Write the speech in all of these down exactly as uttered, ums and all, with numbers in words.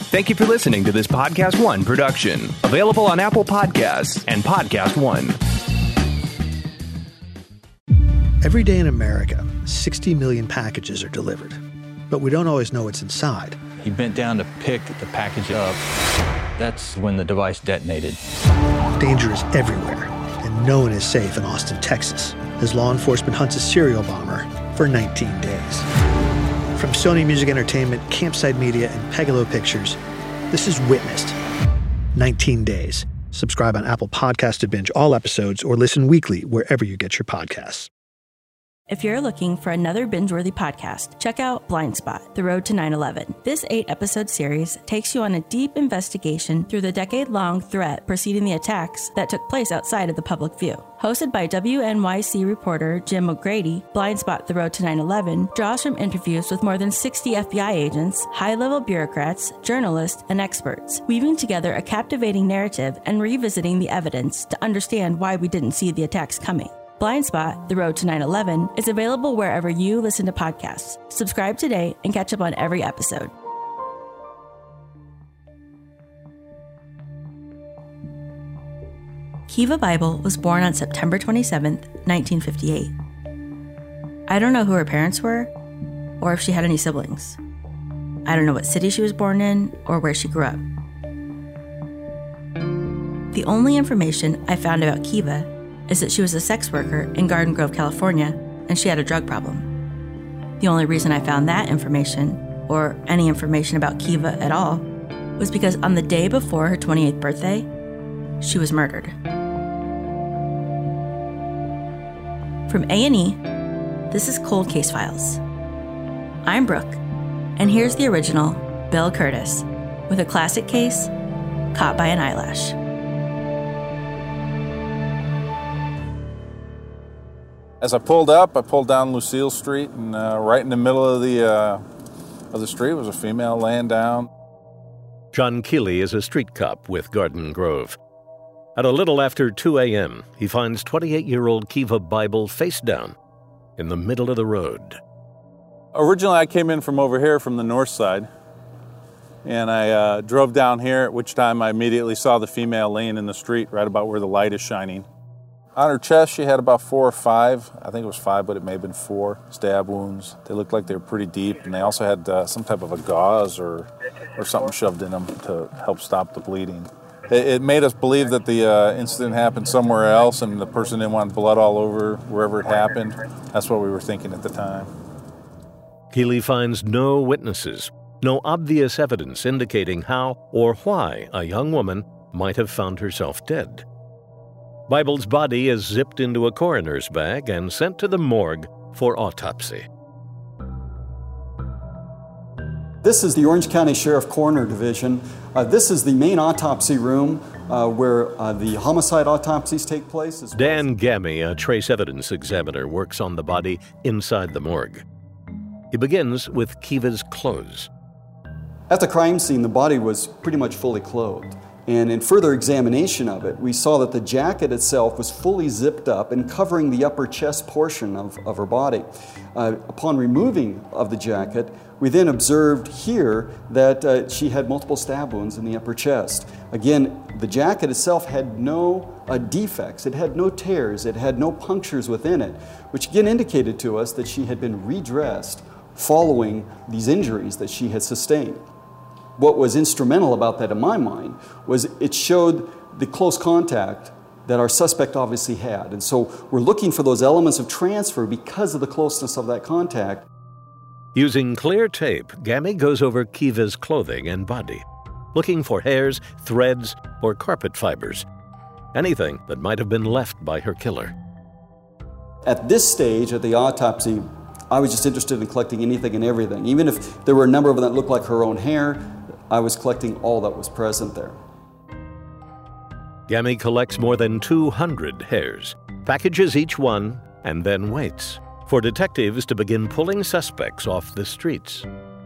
Thank you for listening to this Podcast One production. Available on Apple Podcasts and Podcast One. Every day in America, sixty million packages are delivered. But we don't always know what's inside. He bent down to pick the package up. That's when the device detonated. Danger is everywhere, and no one is safe in Austin, Texas, as law enforcement hunts a serial bomber for nineteen days. From Sony Music Entertainment, Campside Media, and Pegalo Pictures, this is Witnessed. nineteen days. Subscribe on Apple Podcasts to binge all episodes or listen weekly wherever you get your podcasts. If you're looking for another binge-worthy podcast, check out Blind Spot, The Road to nine eleven. This eight-episode series takes you on a deep investigation through the decade-long threat preceding the attacks that took place outside of the public view. Hosted by W N Y C reporter Jim O'Grady, Blind Spot, The Road to nine eleven draws from interviews with more than sixty F B I agents, high-level bureaucrats, journalists, and experts, weaving together a captivating narrative and revisiting the evidence to understand why we didn't see the attacks coming. Blind Spot, The Road to nine eleven is available wherever you listen to podcasts. Subscribe today and catch up on every episode. Kiva Bible was born on September twenty-seventh, nineteen fifty-eight. I don't know who her parents were or if she had any siblings. I don't know what city she was born in or where she grew up. The only information I found about Kiva is that she was a sex worker in Garden Grove, California, and she had a drug problem. The only reason I found that information, or any information about Kiva at all, was because on the day before her twenty-eighth birthday, she was murdered. From A and E, this is Cold Case Files. I'm Brooke, and here's the original Bill Curtis with a classic case, Caught by an Eyelash. As I pulled up, I pulled down Lucille Street, and uh, right in the middle of the uh, of the street was a female laying down. John Keeley is a street cop with Garden Grove. At a little after two a.m., he finds twenty-eight-year-old Kiva Bible face down in the middle of the road. Originally, I came in from over here from the north side, and I uh, drove down here, at which time I immediately saw the female laying in the street right about where the light is shining. On her chest, she had about four or five, I think it was five, but it may have been four, stab wounds. They looked like they were pretty deep, and they also had uh, some type of a gauze or, or something shoved in them to help stop the bleeding. It, it made us believe that the uh, incident happened somewhere else, and the person didn't want blood all over wherever it happened. That's what we were thinking at the time. Keeley finds no witnesses, no obvious evidence indicating how or why a young woman might have found herself dead. Bible's body is zipped into a coroner's bag and sent to the morgue for autopsy. This is the Orange County Sheriff Coroner Division. Uh, this is the main autopsy room uh, where uh, the homicide autopsies take place. As Dan well as- Gammy, a trace evidence examiner, works on the body inside the morgue. He begins with Kiva's clothes. At the crime scene, the body was pretty much fully clothed. And in further examination of it, we saw that the jacket itself was fully zipped up and covering the upper chest portion of, of her body. Uh, upon removing of the jacket, we then observed here that uh, she had multiple stab wounds in the upper chest. Again, the jacket itself had no uh, defects, it had no tears, it had no punctures within it, which again indicated to us that she had been redressed following these injuries that she had sustained. What was instrumental about that in my mind was it showed the close contact that our suspect obviously had. And so we're looking for those elements of transfer because of the closeness of that contact. Using clear tape, Gammy goes over Kiva's clothing and body, looking for hairs, threads, or carpet fibers, anything that might have been left by her killer. At this stage, at the autopsy, I was just interested in collecting anything and everything. Even if there were a number of them that looked like her own hair, I was collecting all that was present there. Gammy collects more than two hundred hairs, packages each one, and then waits for detectives to begin pulling suspects off the streets.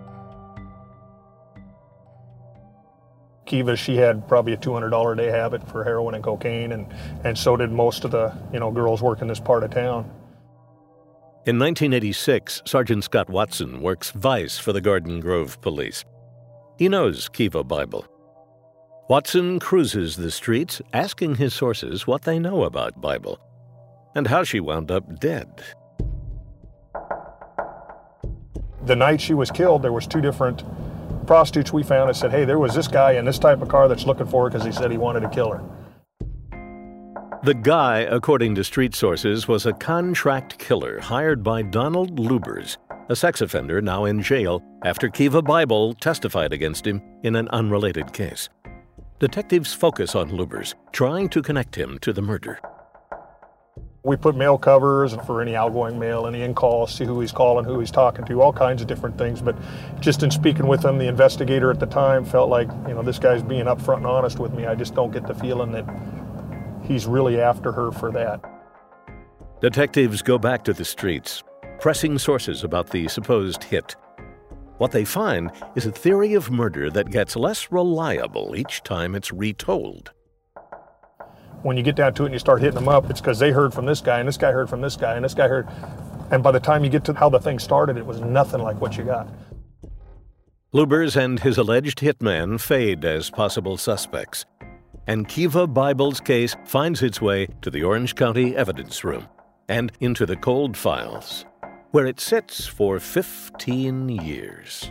Kiva, she had probably a two hundred dollars a day habit for heroin and cocaine, and, and so did most of the you know girls working this part of town. In nineteen eighty-six, Sergeant Scott Watson works vice for the Garden Grove Police. He knows Kiva Bible. Watson cruises the streets, asking his sources what they know about Bible and how she wound up dead. The night she was killed, there was two different prostitutes we found that said, hey, there was this guy in this type of car that's looking for her because he said he wanted to kill her. The guy, according to street sources, was a contract killer hired by Donald Lubers, a sex offender now in jail after Kiva Bible testified against him in an unrelated case. Detectives focus on Lubers, trying to connect him to the murder. We put mail covers for any outgoing mail, any in-calls, see who he's calling, who he's talking to, all kinds of different things. But just in speaking with him, the investigator at the time felt like, you know, this guy's being upfront and honest with me. I just don't get the feeling that he's really after her for that. Detectives go back to the streets, pressing sources about the supposed hit. What they find is a theory of murder that gets less reliable each time it's retold. When you get down to it and you start hitting them up, it's because they heard from this guy, and this guy heard from this guy, and this guy heard. And by the time you get to how the thing started, it was nothing like what you got. Lubers and his alleged hitman fade as possible suspects, and Kiva Bible's case finds its way to the Orange County Evidence Room and into the cold files, where it sits for fifteen years.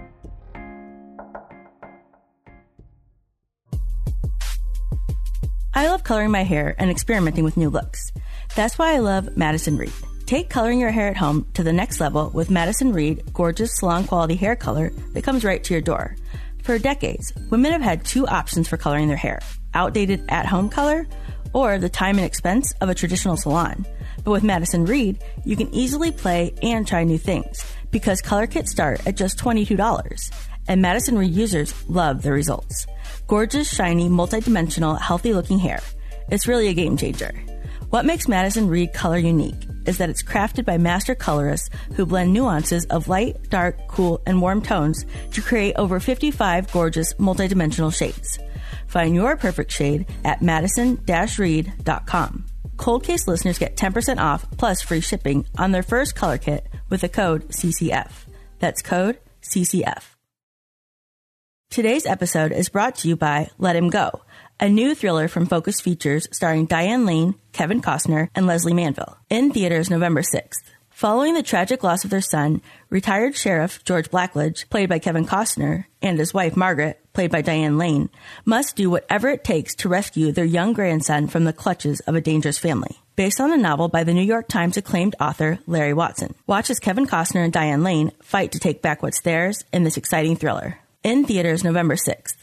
I love coloring my hair and experimenting with new looks. That's why I love Madison Reed. Take coloring your hair at home to the next level with Madison Reed gorgeous salon-quality hair color that comes right to your door. For decades, women have had two options for coloring their hair: outdated at-home color or the time and expense of a traditional salon. But with Madison Reed, you can easily play and try new things because color kits start at just twenty-two dollars. And Madison Reed users love the results. Gorgeous, shiny, multi-dimensional, healthy-looking hair. It's really a game changer. What makes Madison Reed color unique is that it's crafted by master colorists who blend nuances of light, dark, cool, and warm tones to create over fifty-five gorgeous, multi-dimensional shades. Find your perfect shade at madison dash reed dot com. Cold Case listeners get ten percent off plus free shipping on their first color kit with the code C C F. That's code C C F. Today's episode is brought to you by Let Him Go, a new thriller from Focus Features starring Diane Lane, Kevin Costner, and Leslie Manville, in theaters November sixth. Following the tragic loss of their son, retired Sheriff George Blackledge, played by Kevin Costner, and his wife Margaret, played by Diane Lane, must do whatever it takes to rescue their young grandson from the clutches of a dangerous family. Based on a novel by the New York Times acclaimed author Larry Watson. Watch as Kevin Costner and Diane Lane fight to take back what's theirs in this exciting thriller. In theaters November sixth.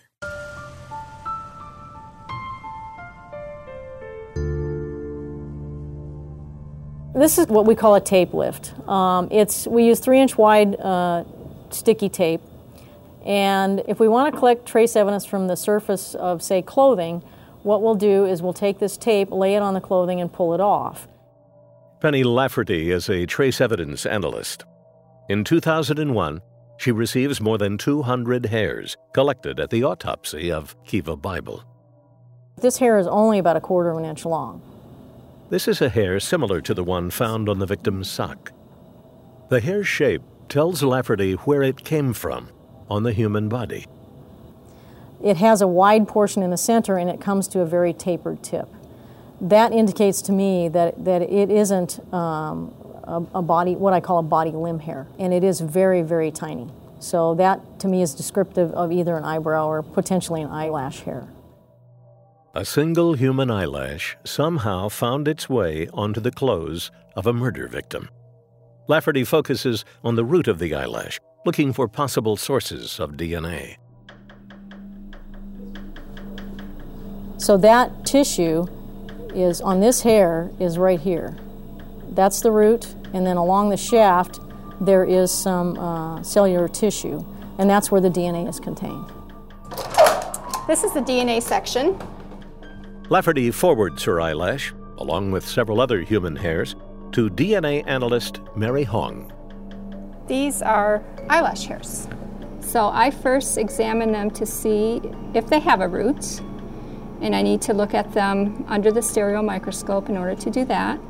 This is what we call a tape lift. Um, it's we use three-inch wide uh, sticky tape, and if we want to collect trace evidence from the surface of, say, clothing, what we'll do is we'll take this tape, lay it on the clothing, and pull it off. Penny Lafferty is a trace evidence analyst. In two thousand one, she receives more than two hundred hairs collected at the autopsy of Kiva Bible. This hair is only about a quarter of an inch long. This is a hair similar to the one found on the victim's sock. The hair's shape tells Lafferty where it came from on the human body. It has a wide portion in the center and it comes to a very tapered tip. That indicates to me that, that it isn't um, a, a body, what I call a body limb hair, and it is very, very tiny. So that to me is descriptive of either an eyebrow or potentially an eyelash hair. A single human eyelash somehow found its way onto the clothes of a murder victim. Lafferty focuses on the root of the eyelash, looking for possible sources of D N A. So that tissue is on this hair is right here. That's the root, and then along the shaft there is some uh, cellular tissue, and that's where the D N A is contained. This is the D N A section. Lafferty forwards her eyelash, along with several other human hairs, to D N A analyst Mary Hong. These are eyelash hairs. So I first examine them to see if they have a root, and I need to look at them under the stereo microscope in order to do that.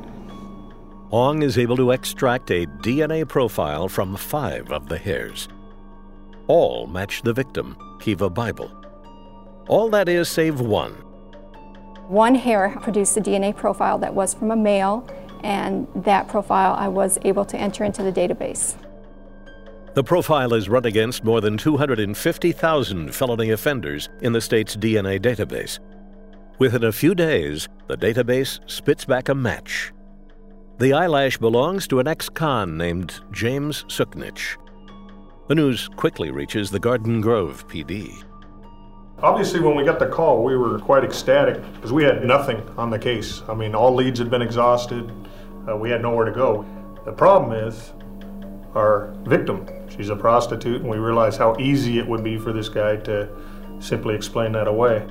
Hong is able to extract a D N A profile from five of the hairs. all match the victim, Kiva Bible. All that is save one. One hair produced a D N A profile that was from a male, and that profile I was able to enter into the database. The profile is run against more than two hundred fifty thousand felony offenders in the state's D N A database. Within a few days, the database spits back a match. The eyelash belongs to an ex-con named James Suknich. The news quickly reaches the Garden Grove P D. Obviously, when we got the call, we were quite ecstatic because we had nothing on the case. I mean, all leads had been exhausted. Uh, we had nowhere to go. The problem is our victim. She's a prostitute, and we realized how easy it would be for this guy to simply explain that away.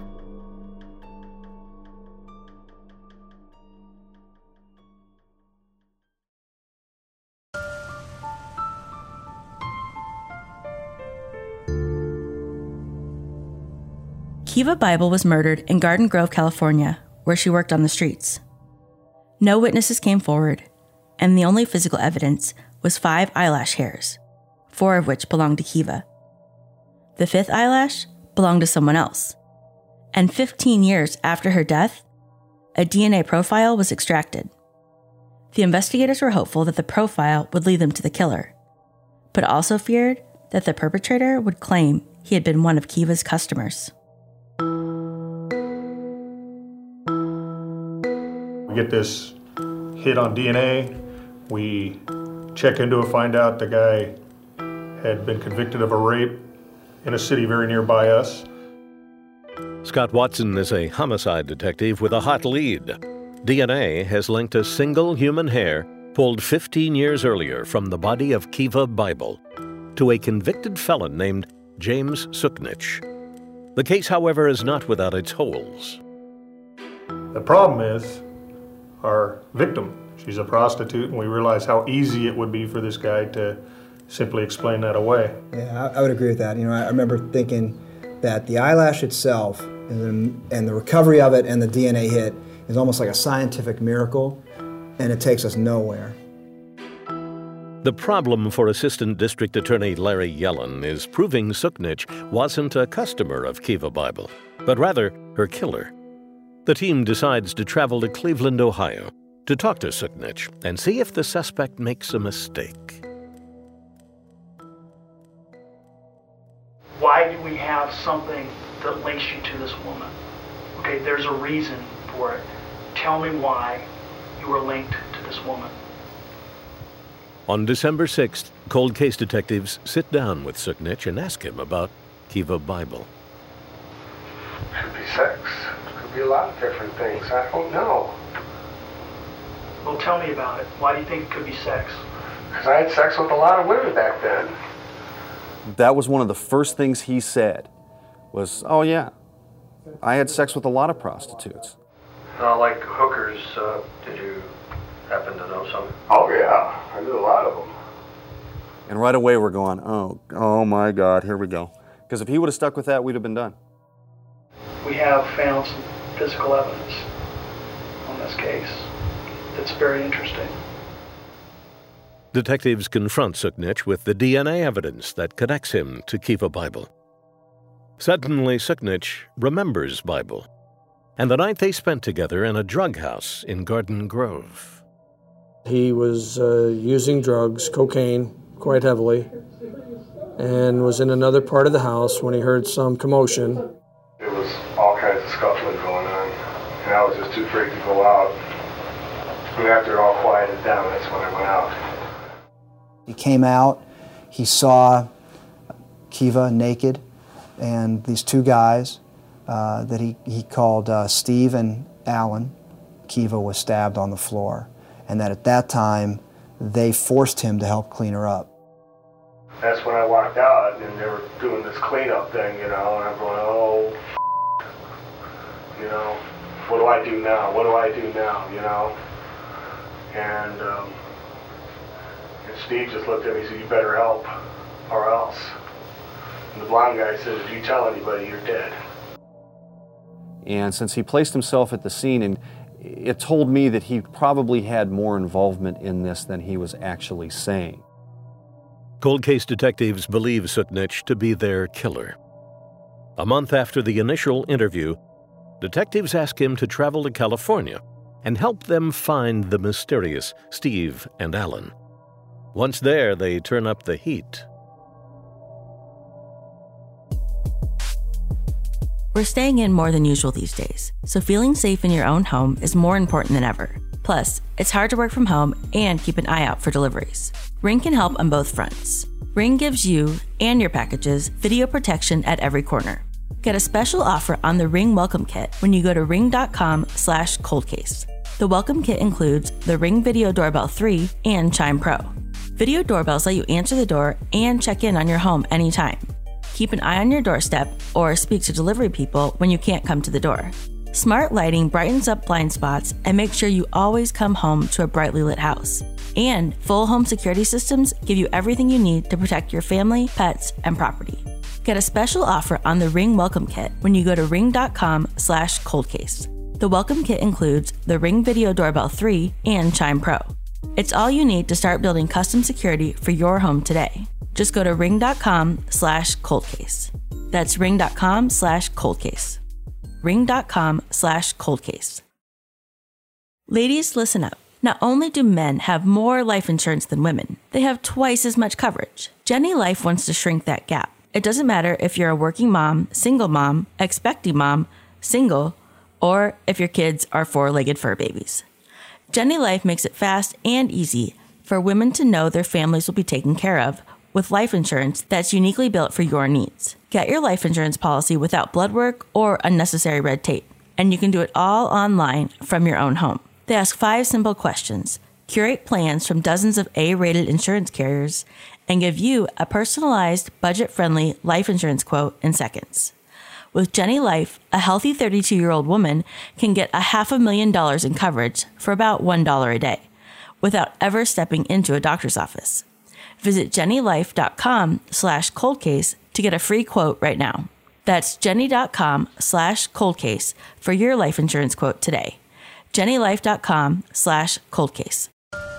Kiva Bible was murdered in Garden Grove, California, where she worked on the streets. No witnesses came forward, and the only physical evidence was five eyelash hairs, four of which belonged to Kiva. The fifth eyelash belonged to someone else. And fifteen years after her death, a D N A profile was extracted. The investigators were hopeful that the profile would lead them to the killer, but also feared that the perpetrator would claim he had been one of Kiva's customers. We get this hit on D N A. We check into it, find out the guy had been convicted of a rape in a city very nearby us. Scott Watson is a homicide detective with a hot lead. D N A has linked a single human hair pulled fifteen years earlier from the body of Kiva Bible to a convicted felon named James Suknich. The case, however, is not without its holes. The problem is our victim. She's a prostitute, and we realize how easy it would be for this guy to simply explain that away. Yeah, I, I would agree with that. You know, I, I remember thinking that the eyelash itself and the, and the recovery of it and the D N A hit is almost like a scientific miracle, and it takes us nowhere. The problem for Assistant District Attorney Larry Yellen is proving Suknich wasn't a customer of Kiva Bible, but rather her killer. The team decides to travel to Cleveland, Ohio, to talk to Suknich and see if the suspect makes a mistake. Why do we have something that links you to this woman? Okay, there's a reason for it. Tell me why you were linked to this woman. On December sixth, cold case detectives sit down with Suknich and ask him about Kiva Bible. Could be sex. Could be a lot of different things. I don't know. Well, tell me about it. Why do you think it could be sex? Because I had sex with a lot of women back then. That was one of the first things he said was, oh yeah, I had sex with a lot of prostitutes. Uh, like hookers, uh, did you happen to know some? Oh yeah, I knew a lot of them. And right away we're going, oh, oh my God, here we go. Because if he would have stuck with that, we'd have been done. We have found some physical evidence on this case that's very interesting. Detectives confront Suknich with the D N A evidence that connects him to Kiva Bible. Suddenly, Suknich remembers Bible and the night they spent together in a drug house in Garden Grove. He was uh, using drugs, cocaine, quite heavily, and was in another part of the house when he heard some commotion. There was all kinds of scuffling going on, and I was just too afraid to go out. And after it all quieted down, that's when I went out. He came out, he saw Kiva naked, and these two guys uh, that he, he called uh, Steve and Alan. Kiva was stabbed on the floor, and that at that time, they forced him to help clean her up. That's when I walked out, and they were doing this cleanup thing, you know, and I'm going, oh, f***, you know, what do I do now? What do I do now, you know? And, um, and Steve just looked at me and said, you better help, or else. And the blonde guy said, if you tell anybody, you're dead. And since he placed himself at the scene, and it told me that he probably had more involvement in this than he was actually saying. Cold case detectives believe Suknich to be their killer. A month after the initial interview, detectives ask him to travel to California and help them find the mysterious Steve and Alan. Once there, they turn up the heat. We're staying in more than usual these days, so feeling safe in your own home is more important than ever. Plus, it's hard to work from home and keep an eye out for deliveries. Ring can help on both fronts. Ring gives you and your packages video protection at every corner. Get a special offer on the Ring Welcome Kit when you go to ring.com slash coldcase. The Welcome Kit includes the Ring Video Doorbell three and Chime Pro. Video doorbells let you answer the door and check in on your home anytime. Keep an eye on your doorstep or speak to delivery people when you can't come to the door. Smart lighting brightens up blind spots and makes sure you always come home to a brightly lit house. And full home security systems give you everything you need to protect your family, pets, and property. Get a special offer on the Ring Welcome Kit when you go to ring.com slash coldcase. The Welcome Kit includes the Ring Video Doorbell three and Chime Pro. It's all you need to start building custom security for your home today. Just go to ring.com slash coldcase. That's ring.com slash coldcase. ring.com slash coldcase. Ladies, listen up. Not only do men have more life insurance than women, they have twice as much coverage. Jenny Life wants to shrink that gap. It doesn't matter if you're a working mom, single mom, expecting mom, single, or if your kids are four-legged fur babies. Jenny Life makes it fast and easy for women to know their families will be taken care of with life insurance that's uniquely built for your needs. Get your life insurance policy without blood work or unnecessary red tape, and you can do it all online from your own home. They ask five simple questions, curate plans from dozens of A-rated insurance carriers, and give you a personalized, budget-friendly life insurance quote in seconds. With Jenny Life, a healthy thirty-two-year-old woman can get a half a million dollars in coverage for about one dollar a day, without ever stepping into a doctor's office. Visit jennylife.com slash coldcase to get a free quote right now. That's jenny.com slash coldcase for your life insurance quote today. jennylife.com slash coldcase.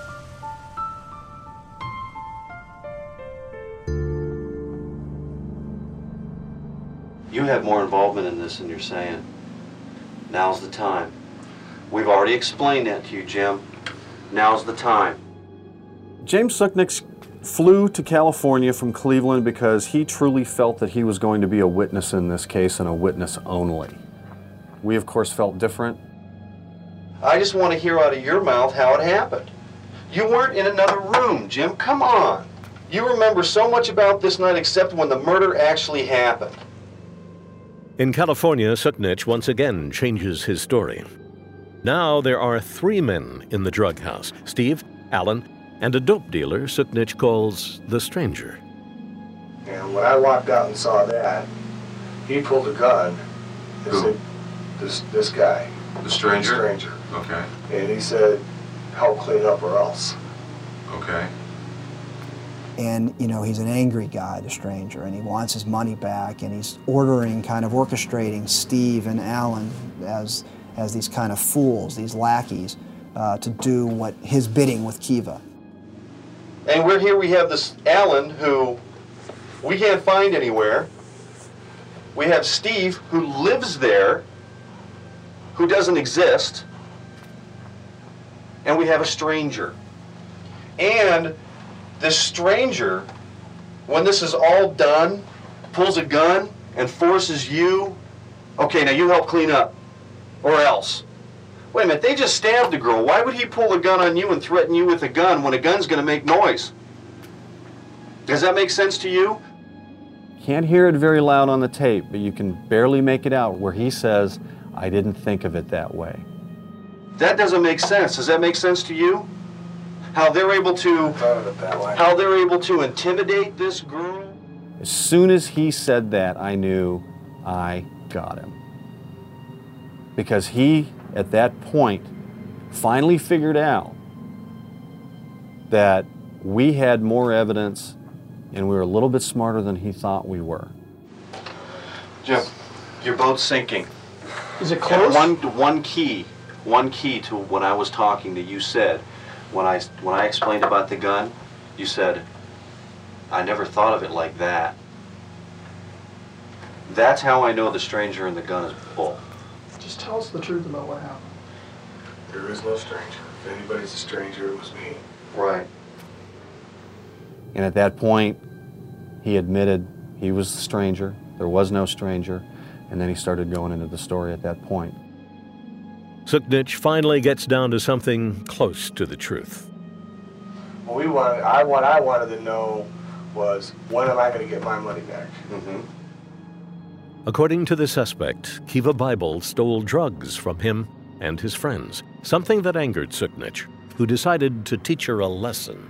You have more involvement in this than you're saying. Now's the time. We've already explained that to you, Jim. Now's the time. James Suknich flew to California from Cleveland because he truly felt that he was going to be a witness in this case and a witness only. We, of course, felt different. I just want to hear out of your mouth how it happened. You weren't in another room, Jim. Come on. You remember so much about this night except when the murder actually happened. In California, Suknich once again changes his story. Now there are three men in the drug house, Steve, Alan, and a dope dealer Suknich calls the Stranger. And when I walked out and saw that, he pulled a gun and Who? said, this, this guy. The Stranger? The Stranger. Okay. And he said, help clean up or else. Okay. And, you know, he's an angry guy, the Stranger, and he wants his money back, and he's ordering, kind of orchestrating Steve and Alan as, as these kind of fools, these lackeys, uh, to do what his bidding with Kiva. And we're here, we have this Alan who we can't find anywhere. We have Steve who lives there, who doesn't exist. And we have a stranger. And this stranger, when this is all done, pulls a gun and forces you, okay, now you help clean up, or else. Wait a minute, they just stabbed a girl. Why would he pull a gun on you and threaten you with a gun when a gun's going to make noise? Does that make sense to you? Can't hear it very loud on the tape, but you can barely make it out where he says, I didn't think of it that way. That doesn't make sense. Does that make sense to you? How they're able to, how they're able to intimidate this girl? As soon as he said that, I knew I got him. Because he, at that point, finally figured out that we had more evidence and we were a little bit smarter than he thought we were. Jim, your boat's sinking. Is it close? One, one key, one key to when I was talking that you said, when I, when I explained about the gun, you said, I never thought of it like that. That's how I know the stranger and the gun is bull. Just tell us the truth about what happened. There is no stranger. If anybody's a stranger, it was me. Right. And at that point, he admitted he was the stranger. There was no stranger. And then he started going into the story at that point. Suknich finally gets down to something close to the truth. What we wanted, I what I wanted to know was, when am I going to get my money back? Mm-hmm. According to the suspect, Kiva Bible stole drugs from him and his friends, something that angered Suknich, who decided to teach her a lesson.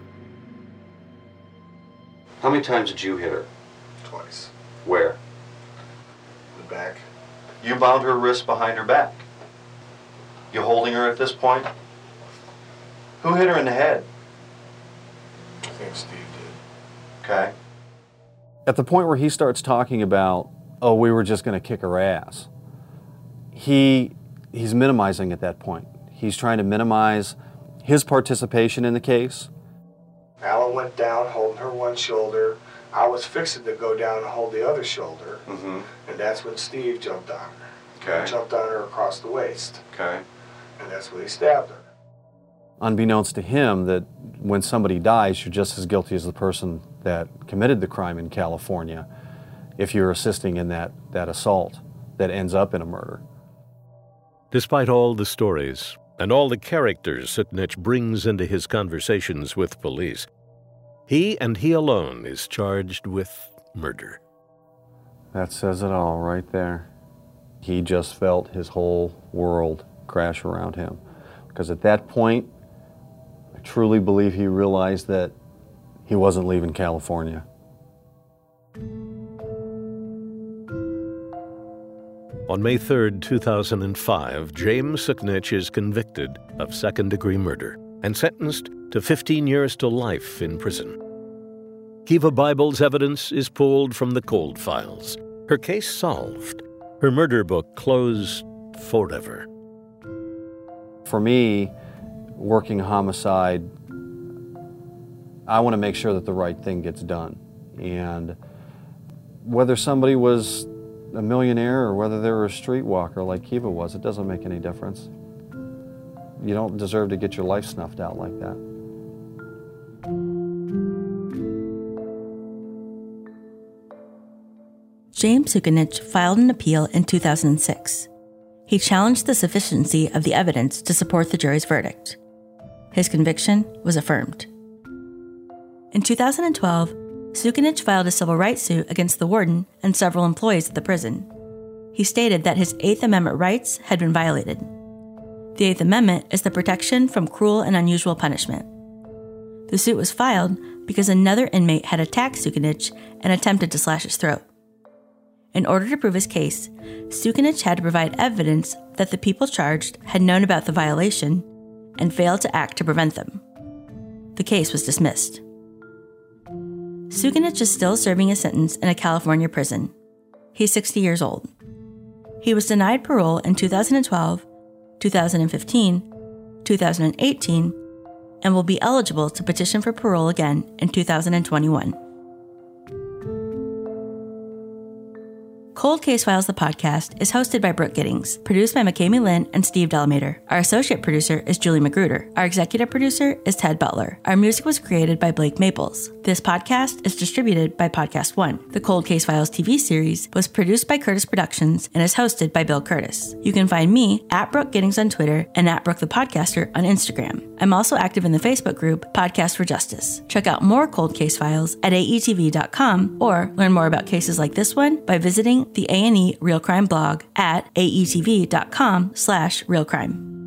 How many times did you hit her? Twice. Where? The back. You bound her wrists behind her back. You holding her at this point? Who hit her in the head? I think Steve did. Okay. At the point where he starts talking about, oh, we were just going to kick her ass, he he's minimizing at that point. He's trying to minimize his participation in the case. Alan went down holding her one shoulder. I was fixing to go down and hold the other shoulder. Mm-hmm. And that's when Steve jumped on her. Okay. He jumped on her across the waist. Okay. And that's when he stabbed her. Unbeknownst to him, that when somebody dies, you're just as guilty as the person that committed the crime in California if you're assisting in that, that assault that ends up in a murder. Despite all the stories and all the characters Suknich brings into his conversations with police, he and he alone is charged with murder. That says it all right there. He just felt his whole world crash around him. Because at that point, I truly believe he realized that he wasn't leaving California. On May third, two thousand five, James Suknich is convicted of second-degree murder and sentenced to fifteen years to life in prison. Kiva Bible's evidence is pulled from the cold files. Her case solved. Her murder book closed forever. For me, working homicide, I want to make sure that the right thing gets done. And whether somebody was a millionaire or whether they were a streetwalker like Kiva was, it doesn't make any difference. You don't deserve to get your life snuffed out like that. James Suknich filed an appeal in two thousand six. He challenged the sufficiency of the evidence to support the jury's verdict. His conviction was affirmed. In two thousand twelve, Suknich filed a civil rights suit against the warden and several employees at the prison. He stated that his Eighth Amendment rights had been violated. The Eighth Amendment is the protection from cruel and unusual punishment. The suit was filed because another inmate had attacked Suknich and attempted to slash his throat. In order to prove his case, Suknich had to provide evidence that the people charged had known about the violation and failed to act to prevent them. The case was dismissed. Suknich is still serving a sentence in a California prison. He's sixty years old. He was denied parole in two thousand twelve, two thousand fifteen, two thousand eighteen, and will be eligible to petition for parole again in two thousand twenty-one. Cold Case Files, the podcast, is hosted by Brooke Giddings, produced by McKamey Lynn and Steve Delamater. Our associate producer is Julie Magruder. Our executive producer is Ted Butler. Our music was created by Blake Maples. This podcast is distributed by Podcast One. The Cold Case Files T V series was produced by Curtis Productions and is hosted by Bill Curtis. You can find me at Brooke Giddings on Twitter and at Brooke the Podcaster on Instagram. I'm also active in the Facebook group Podcast for Justice. Check out more Cold Case Files at A E T V dot com or learn more about cases like this one by visiting the A and E Real Crime blog at A E T V dot com slash real crime.